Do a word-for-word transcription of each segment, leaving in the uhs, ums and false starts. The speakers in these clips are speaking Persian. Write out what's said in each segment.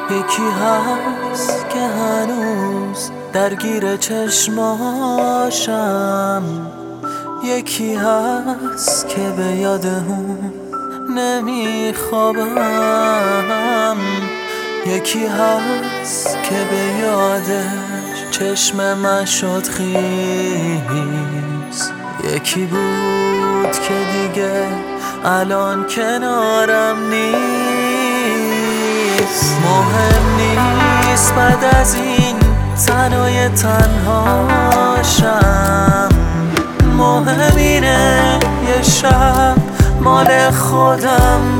یکی هست که هنوز درگیر چشماشم، یکی هست که به یاد اون نمیخوابم، یکی هست که به یادش چشم من شد خیس، یکی بود که دیگه الان کنارم نیست. مهم نیست بعد از این تنهای تنهاشم، مهم اینه یه شب مال خودم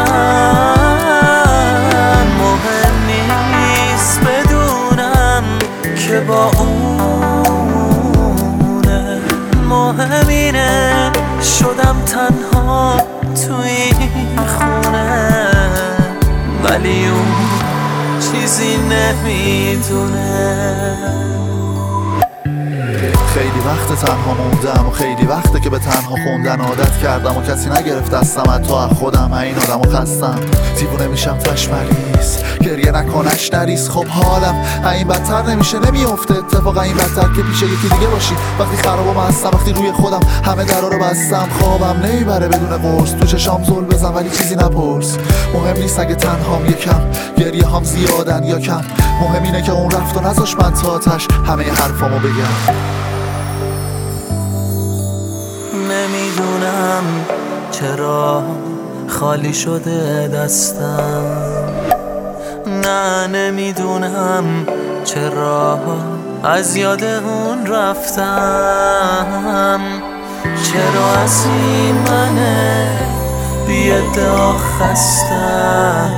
باشم. مهم نیست بدونم که با اونه، مهم اینه شدم تنها تو این خونه، ولی اون چیزی نمیدونه. خیلی وقت تنها موندم و خیلی وقته که به تنها خوندن عادت کردم و کسی نگرفت دستم حتی از خودم. این آدم و خستم، دیوونه میشم تشمریز، گریه نکنش نریز. خب حالم این بدتر نمیشه، نمیافته اتفاق این بدتر که پیش یکی دیگه باشی. وقتی خرابم هستم، وقتی روی خودم همه درا رو بستم، خوابم نمیبره بدون قرص. تو چشام زل بزن ولی چیزی نپرس. مهم نیست اگه تنهام یکم، گریه هم زیادن یا کم. مهم اینه که اون رفت و نذاش من تا آتش همه حرفامو بگم. نمیدونم چرا خالی شده دستم، نه نمیدونم چرا از یاد اون رفتم، چرا از این منه بی ادعا خستم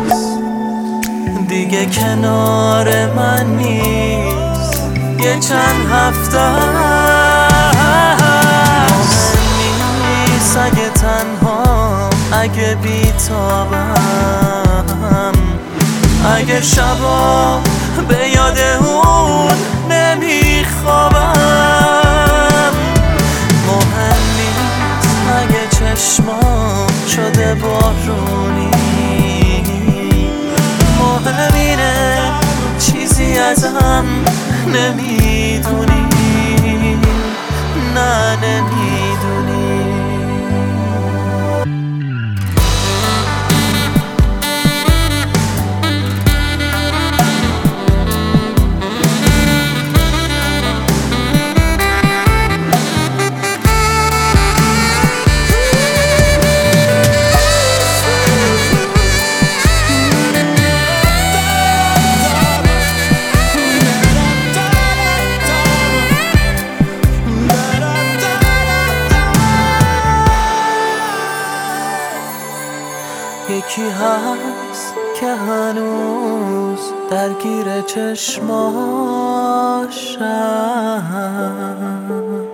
دیگه کنار من نیست یه چند هفته. اگه تنها، اگه بیتابم، اگه شبا به یاد اون نمیخوابم، مهم نیست اگه چشمام شده بارونی، مهم اینه چیزی ازم نمیدونی، نه نمیدونی. یکی هست که هنوز درگیر چشماشم.